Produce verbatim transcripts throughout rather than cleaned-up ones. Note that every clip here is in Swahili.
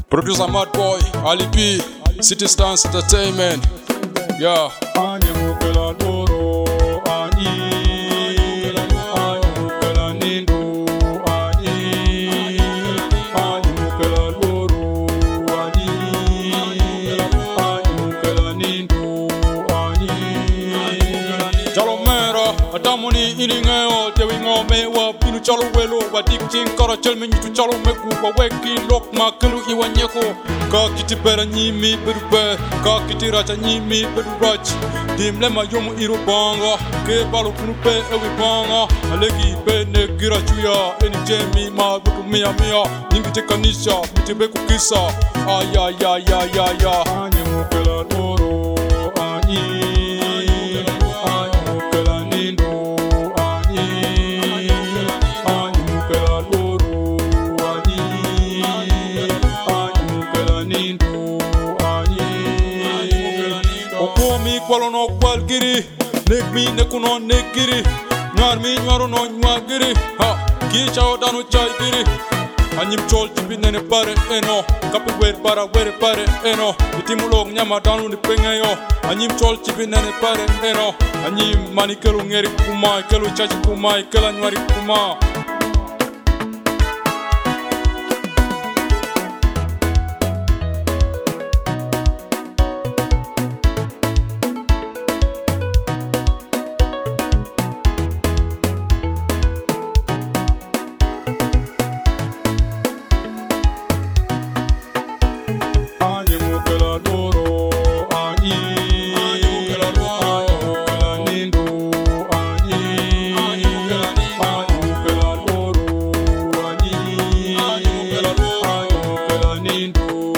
Producer Mad Boy, Ali P, City Stance Entertainment. Yeah. Ani mukela loro, ani, ani mukela nindo, ani, ani mukela loro, ani, ani mukela nindo, ani. Jalomera, Adamoni ilingeo, tewi ngome wa binu chalo welo, wa dikting kara chelme nyitu chalo meku, wa weki lok makelu iwa nyeko. Ka kiti bera nyimi beru be, ka kiti racha nyimi beru rach. Dim lema yomu iru banga, ke balu kunu pe ewi banga. Alegi pe ne gira chuya, eni jemi ma butu mia mia. Ningi te kanisha, miti beku kisa. Ay ay ay ay ay ay. Ani mukela loro, ani, ani mukela nindo, ani, ani mukela loro, ani, ani mukela nindo, ani. Okomi kwalo no kwal giri, nekmi nekuno nekiri. Nyar mi nyaro no nyagiri, ha, ki chao danu chai giri. Anyim chol tipi nene pare eno, kapi wer para wer pare eno. Itimulong nyama danu ni pengeyo. Anyim chol tipi nene pare eno. Anyim mani kelu ngeri kumai, kelu chachi kumai, kela nyari kuma. Ani mukela loro, ani, ani mukela nindo, ani, ani mukela loro, ani, ani mukela nindo,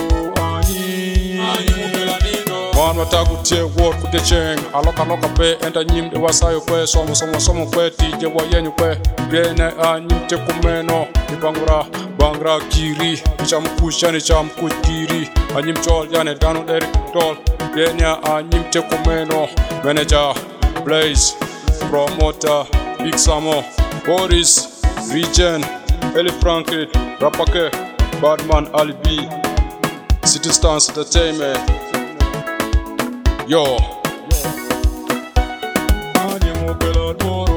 ani. Wan wataku tie word kute cheng. Aloka loka pe enta nyim de wasayo kwe. Somo somo somo kwe tije wa yenyu kwe. Biene a nyim te kumeno. Ibangura bangra kiri. Cham kushani cham kutiri. A nyim chol yane danu deri tol. Biene a nyim te kumeno. Manager, Blaze, Promoter, Big Samo, Boris, Region, Eli Franklin, Rapake, Badman Ali B, City Stance Entertainment. Yo. Ani mukela loro.